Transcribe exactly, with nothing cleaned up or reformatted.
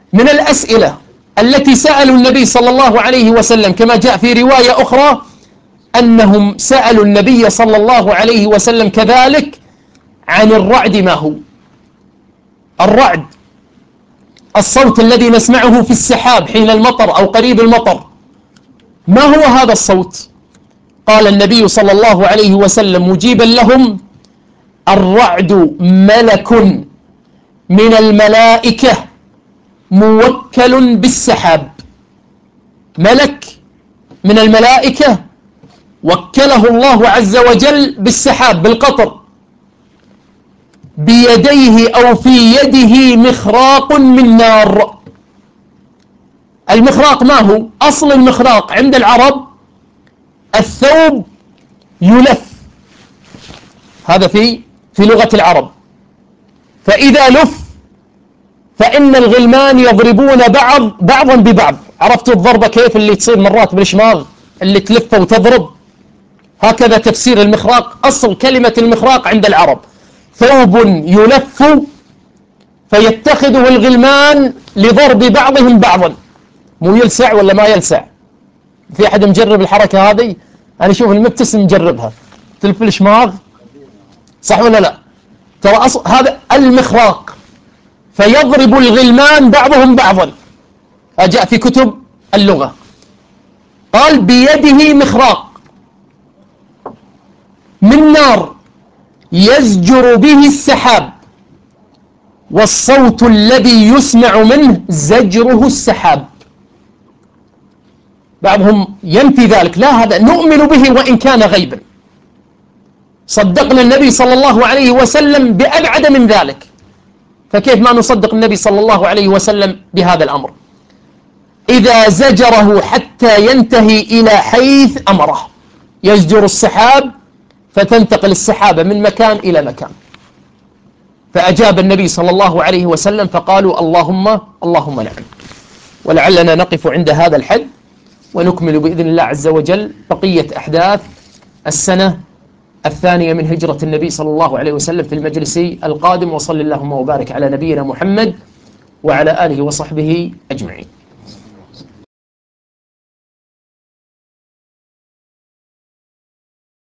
من الأسئلة التي سألوا النبي صلى الله عليه وسلم كما جاء في رواية أخرى أنهم سألوا النبي صلى الله عليه وسلم كذلك عن الرعد. ما هو الرعد؟ الصوت الذي نسمعه في السحاب حين المطر أو قريب المطر، ما هو هذا الصوت؟ قال النبي صلى الله عليه وسلم مجيبا لهم: الرعد ملك من الملائكة موكل بالسحاب. ملك من الملائكة وكله الله عز وجل بالسحاب، بالقطر، بيديه أو في يده مخراق من نار. المخراق ما هو؟ أصل المخراق عند العرب الثوب يلف، هذا في في لغة العرب، فإذا لف فإن الغلمان يضربون بعض بعضا ببعض. عرفتوا الضربة كيف اللي تصير مرات بالشماغ اللي تلفه وتضرب؟ هكذا تفسير المخراق. أصل كلمة المخراق عند العرب ثوب يلف فيتخذه الغلمان لضرب بعضهم بعضا. مو يلسع ولا ما يلسع؟ في أحد مجرب الحركة هذه؟ أنا أشوف المبتسم مجربها، تلف الشماغ، صح ولا لا؟ ترى أصل هذا المخراق، فيضرب الغلمان بعضهم بعضا. جاء في كتب اللغة، قال بيده مخراق من نار يزجر به السحاب، والصوت الذي يسمع منه زجره السحاب. بعضهم ينفي ذلك: لا، هذا نؤمن به وإن كان غيبا. صدقنا النبي صلى الله عليه وسلم بأبعد من ذلك، فكيف ما نصدق النبي صلى الله عليه وسلم بهذا الأمر؟ إذا زجره حتى ينتهي إلى حيث أمره، يزجر السحاب فتنتقل السحابة من مكان إلى مكان. فأجاب النبي صلى الله عليه وسلم فقالوا: اللهم اللهم نعم. ولعلنا نقف عند هذا الحد ونكمل بإذن الله عز وجل بقية أحداث السنة الثانية من هجرة النبي صلى الله عليه وسلم في المجلس القادم. وصلى اللهم وبارك على نبينا محمد وعلى آله وصحبه أجمعين.